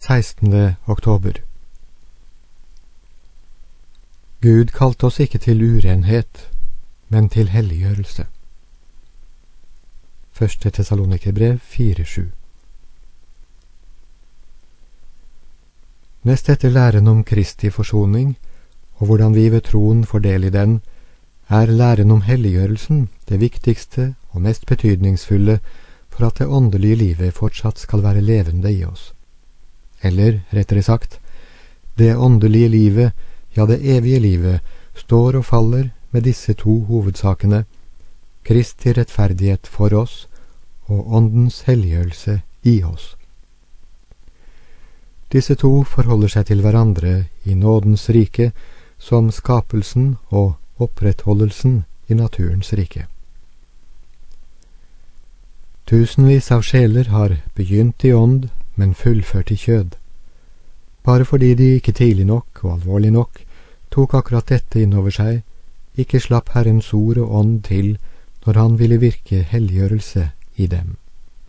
16. oktober. Gud kalte oss ikke til urenhet, men til helliggjørelse. 1. Tessalonikerbrev 4:7. Nest etter læren om Kristi forsoning, og hvordan vi ved troen får del i den, er læren om helliggjørelsen det viktigste og mest betydningsfulle for at det åndelige livet fortsatt skal være levende i oss. Eller, rettere sagt, det åndelige livet, ja det evige livet, står og faller med disse to hovedsakene, Kristi rettferdighet for oss og åndens helliggjørelse i oss. Disse to forholder seg til hverandre i nådens rike som skapelsen og opprettholdelsen i naturens rike. Tusenvis av sjeler har begynt i ånd, men fullført i kjød. Bare fordi de ikke tidlig nok og alvorlig nok tok akkurat dette innover seg, ikke slapp Herrens ord og ånd til når han ville virke helliggjørelse i dem.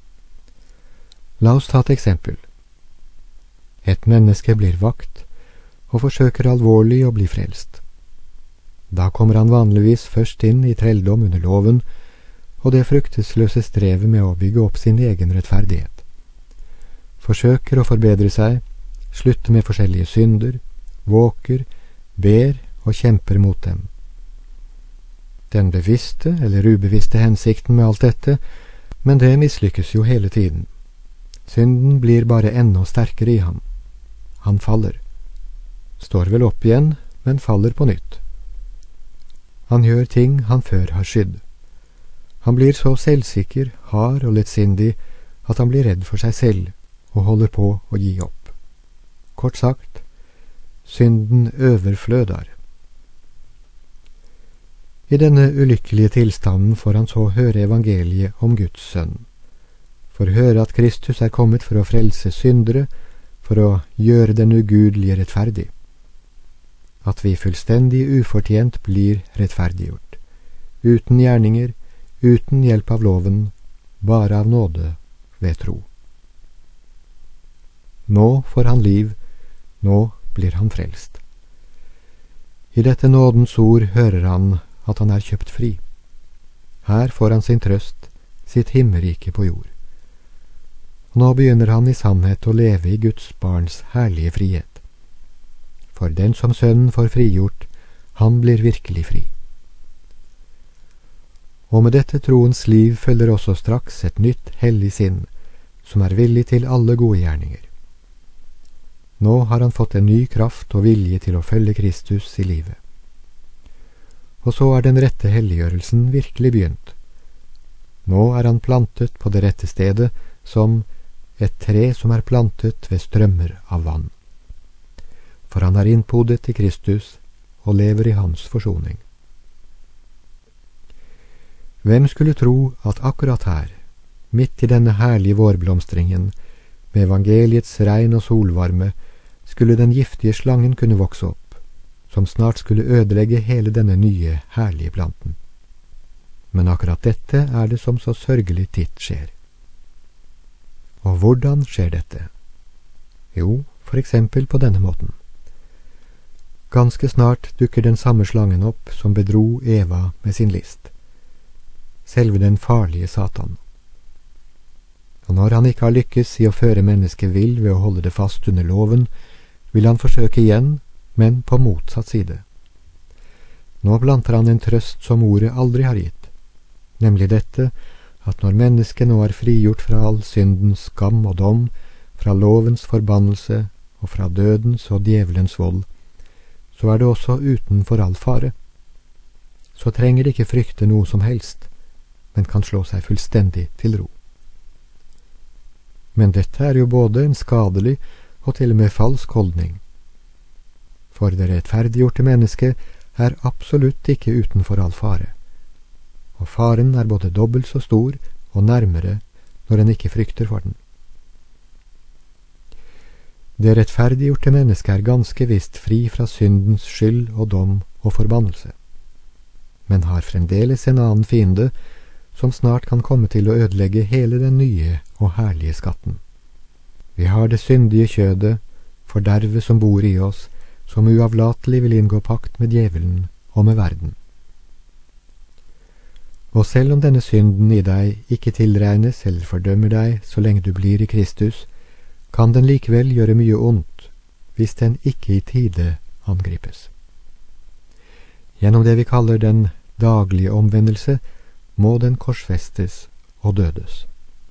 La oss ta et eksempel. Et menneske blir vakt og forsøker alvorlig å bli frelst. Da kommer han vanligvis først inn i trelldom under loven, og det fruktesløse strevet med å bygge opp sin egen rettferdighet. Forsøker å forbedre seg, slutter med forskjellige synder, våker, ber og kjemper mot dem. Den bevisste eller ubevisste hensikten med alt dette, men det mislykkes jo hele tiden. Synden blir bare enda sterkere i ham. Han faller. Står vel opp igjen, men faller på nytt. Han gjør ting han før har skydd. Han blir så selvsikker, hard og lettsindig at han blir redd for seg selv og holder på å gi opp. Kort sagt, synden overflødar. I denne ulykkelige tilstanden får han så høre evangeliet om Guds sønn. Får høre at Kristus er kommet for å frelse syndere, for å gjøre den ugudelige rettferdig. At vi fullstendig ufortjent blir rettferdiggjort. Uten gjerninger, uten hjelp av loven, bare av nåde ved tro. Nå får han liv, nå blir han frelst. I dette nådens ord hører han at han er kjøpt fri. Her får han sin trøst, sitt himmelrike på jord. Nå begynner han i sannhet å leve i Guds barns herlige frihet. For den som sønnen får frigjort, han blir virkelig fri. Og med dette troens liv følger også straks et nytt hellig sinn, som er villig til alle gode gjerninger. Nå har han fått en ny kraft og vilje til å følge Kristus i livet. Og så er den rette helliggjørelsen virkelig begynt. Nå er han plantet på det rette stedet som et tre som er plantet ved strømmer av vann. For han er innpodet i Kristus og lever i hans forsoning. Hvem skulle tro at akkurat her, midt i denne herlige vårblomstringen, med evangeliets regn og solvarme, skulle den giftige slangen kunne vokse opp, som snart skulle ødelegge hele denne nye, herlige planten. Men akkurat dette er det som så sørgelig titt skjer. Og hvordan skjer dette? Jo, for eksempel på denne måten. Ganske snart dukker den samme slangen opp som bedro Eva med sin list. Selve den farlige Satan. Og når han ikke har lykkes i å føre mennesket vill ved å holde det fast under loven, vil han forsøke igjen, men på motsatt side. Nå planter han en trøst som ordet aldri har gitt, nemlig dette at når mennesket nå er frigjort fra all syndens skam og dom, fra lovens forbannelse og fra dødens og djevelens vold, så er det også utenfor all fare. Så trenger det ikke frykte noe som helst, men kan slå seg fullstendig til ro. Men dette er jo både en skadelig og til og med falsk holdning. For det rettferdiggjorte mennesket er absolutt ikke utenfor all fare. Og faren er både dobbelt så stor og nærmere når en ikke frykter for den. Det rettferdiggjorte mennesket er ganske visst fri fra syndens skyld og dom og forbannelse, men har fremdeles en annen fiende som snart kan komme til å ødelegge hele den nye og herlige skatten. Vi har det syndige kjødet, fordervet som bor i oss, som uavlatelig vil inngå pakt med djevelen og med verden. Og selv om denne synden i deg ikke tilregnes eller fordømmer deg så lenge du blir i Kristus, kan den likevel gjøre mye ondt hvis den ikke i tide angripes. Gjennom det vi kaller den daglige omvendelse må den korsfestes og dødes.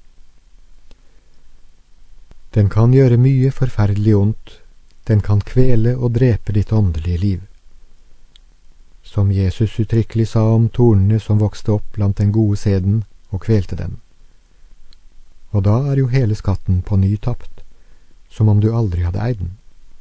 Den kan gjøre mye forferdelig ondt, den kan kvele og drepe ditt åndelige liv. Som Jesus uttrykkelig sa om tornene som vokste opp blant den gode seden og kvelte den. Og da er jo hele skatten på ny tapt, som om du aldri hadde eid den.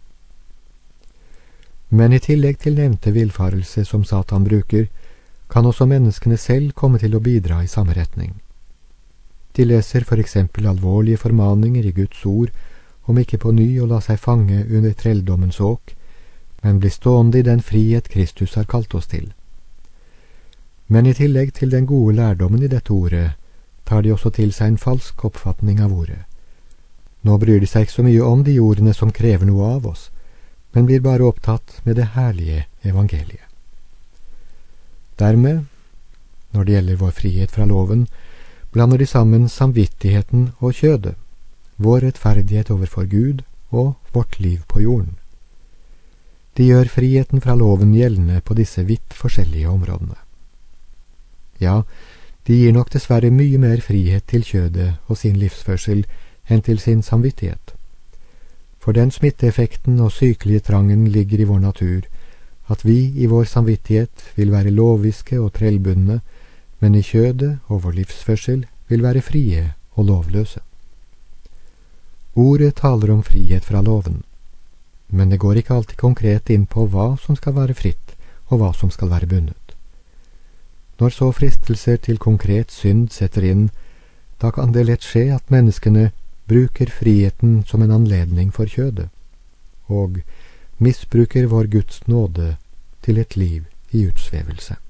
Men i tillegg til nevnte villfarelse som Satan bruker, kan også menneskene selv komme til å bidra i samme retning. De leser for eksempel alvorlige formaninger i Guds ord om ikke på ny å la seg fange under trelldommens åk, men bli stående i den frihet Kristus har kalt oss til. Men i tillegg til den gode lærdommen i dette ordet, tar de også til seg en falsk oppfatning av ordet. Nå bryr de seg ikke så mye om de ordene som krever noe av oss, men blir bare opptatt med det herlige evangeliet. Dermed, når det gjelder vår frihet fra loven, blander de sammen samvittigheten og kjødet, vår rettferdighet overfor Gud og vårt liv på jorden. De gjør friheten fra loven gjeldende på disse vidt forskjellige områdene. Ja, de gir nok dessverre mye mer frihet til kjødet og sin livsførsel enn til sin samvittighet. For den smitteeffekten og sykelige trangen ligger i vår natur, at vi i vår samvittighet vil være loviske og trellbundne, men i kjødet og vår livsførsel vil være frie og lovløse. Ordet taler om frihet fra loven, men det går ikke alltid konkret inn på hva som skal være fritt og hva som skal være bundet. Når så fristelser til konkret synd setter inn, da kan det lett skje at menneskene bruker friheten som en anledning for kjødet, og misbruker vår Guds nåde til et liv i utsvevelse.